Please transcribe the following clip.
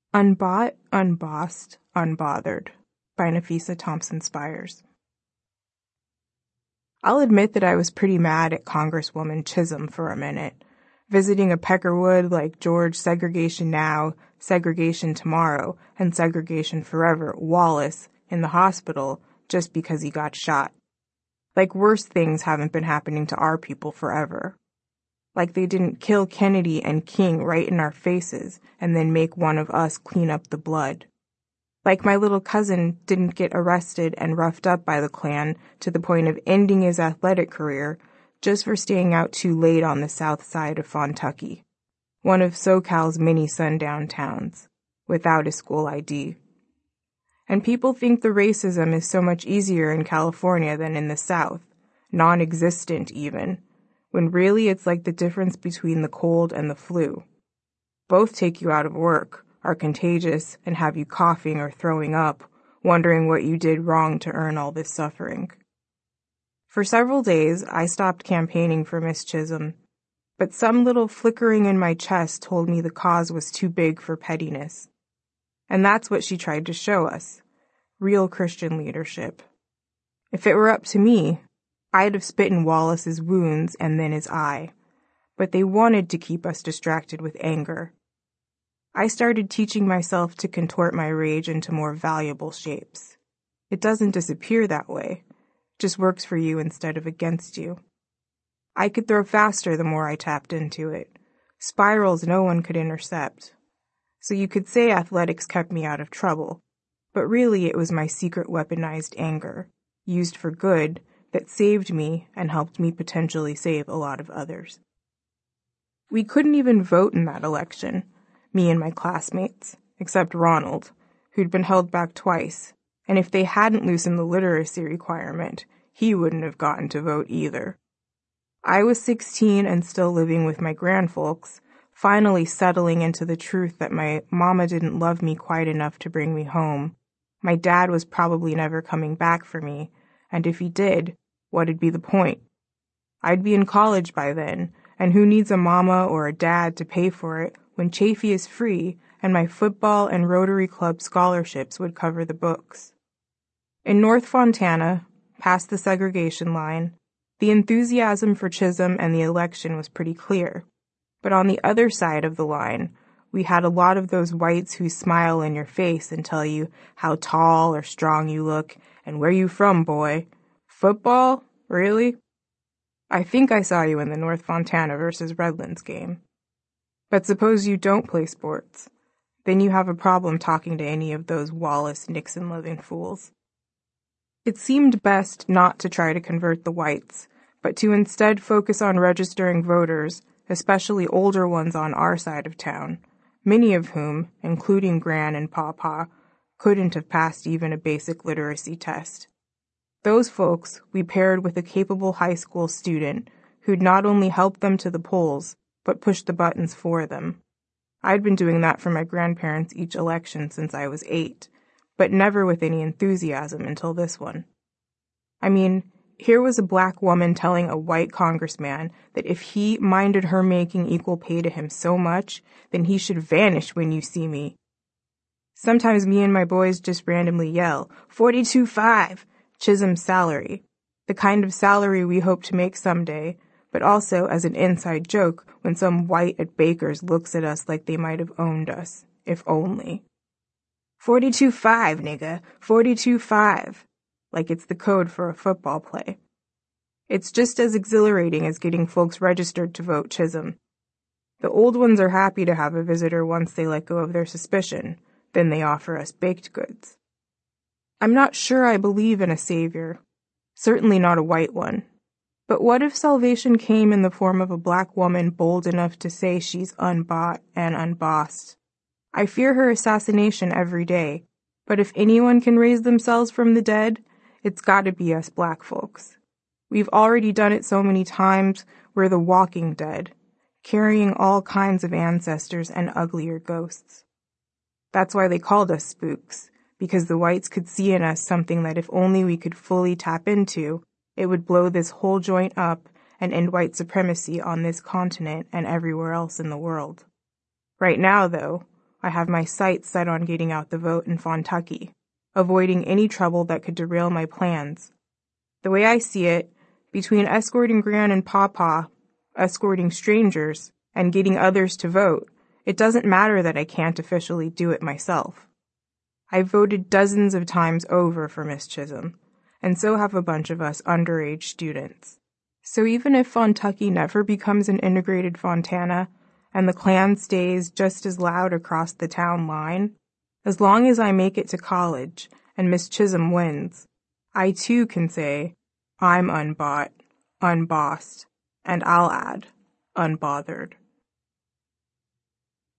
Unbought, Unbossed, Unbothered by Nafisa Thompson Spires. I'll admit that I was pretty mad at Congresswoman Chisholm for a minute, visiting a Peckerwood like George Segregation Now, Segregation Tomorrow, and Segregation Forever Wallace in the hospital just because he got shot. Like worse things haven't been happening to our people forever. Like they didn't kill Kennedy and King right in our faces and then make one of us clean up the blood. Like my little cousin didn't get arrested and roughed up by the Klan to the point of ending his athletic career just for staying out too late on the south side of Fontucky, one of SoCal's many sundown towns, without a school ID. And people think the racism is so much easier in California than in the South, non-existent even, when really it's like the difference between the cold and the flu. Both take you out of work, are contagious, and have you coughing or throwing up, wondering what you did wrong to earn all this suffering. For several days, I stopped campaigning for Miss Chisholm, but some little flickering in my chest told me the cause was too big for pettiness. And that's what she tried to show us, real Christian leadership. If it were up to me, I'd have spit in Wallace's wounds and then his eye, but they wanted to keep us distracted with anger. I started teaching myself to contort my rage into more valuable shapes. It doesn't disappear that way, just works for you instead of against you. I could throw faster the more I tapped into it, spirals no one could intercept. So you could say athletics kept me out of trouble, but really it was my secret weaponized anger, used for good, that saved me and helped me potentially save a lot of others. We couldn't even vote in that election, me and my classmates, except Ronald, who'd been held back twice, and if they hadn't loosened the literacy requirement, he wouldn't have gotten to vote either. I was 16 and still living with my grandfolks, finally settling into the truth that my mama didn't love me quite enough to bring me home. My dad was probably never coming back for me, and if he did, what'd be the point? I'd be in college by then, and who needs a mama or a dad to pay for it when Chafee is free and my football and Rotary Club scholarships would cover the books? In North Fontana, past the segregation line, the enthusiasm for Chisholm and the election was pretty clear. But on the other side of the line, we had a lot of those whites who smile in your face and tell you how tall or strong you look and where you from, boy. Football? Really? I think I saw you in the North Fontana versus Redlands game. But suppose you don't play sports. Then you have a problem talking to any of those Wallace-Nixon-loving fools. It seemed best not to try to convert the whites, but to instead focus on registering voters, especially older ones on our side of town, many of whom, including Gran and Pawpaw, couldn't have passed even a basic literacy test. Those folks we paired with a capable high school student who'd not only helped them to the polls, but pushed the buttons for them. I'd been doing that for my grandparents each election since I was 8, but never with any enthusiasm until this one. I mean, here was a black woman telling a white congressman that if he minded her making equal pay to him so much, then he should vanish when you see me. Sometimes me and my boys just randomly yell, 42.5, Chisholm's salary, the kind of salary we hope to make someday, but also as an inside joke when some white at Baker's looks at us like they might have owned us, if only. 42.5, nigga, 42.5. Like it's the code for a football play. It's just as exhilarating as getting folks registered to vote Chisholm. The old ones are happy to have a visitor once they let go of their suspicion, then they offer us baked goods. I'm not sure I believe in a savior, certainly not a white one. But what if salvation came in the form of a black woman bold enough to say she's unbought and unbossed? I fear her assassination every day, but if anyone can raise themselves from the dead, it's gotta be us black folks. We've already done it so many times, we're the walking dead, carrying all kinds of ancestors and uglier ghosts. That's why they called us spooks, because the whites could see in us something that if only we could fully tap into, it would blow this whole joint up and end white supremacy on this continent and everywhere else in the world. Right now, though, I have my sights set on getting out the vote in Fontucky, avoiding any trouble that could derail my plans. The way I see it, between escorting Gran and Pawpaw, escorting strangers, and getting others to vote, it doesn't matter that I can't officially do it myself. I've voted dozens of times over for Miss Chisholm, and so have a bunch of us underage students. So even if Fontucky never becomes an integrated Fontana, and the Klan stays just as loud across the town line, as long as I make it to college and Miss Chisholm wins, I too can say, I'm unbought, unbossed, and I'll add, unbothered.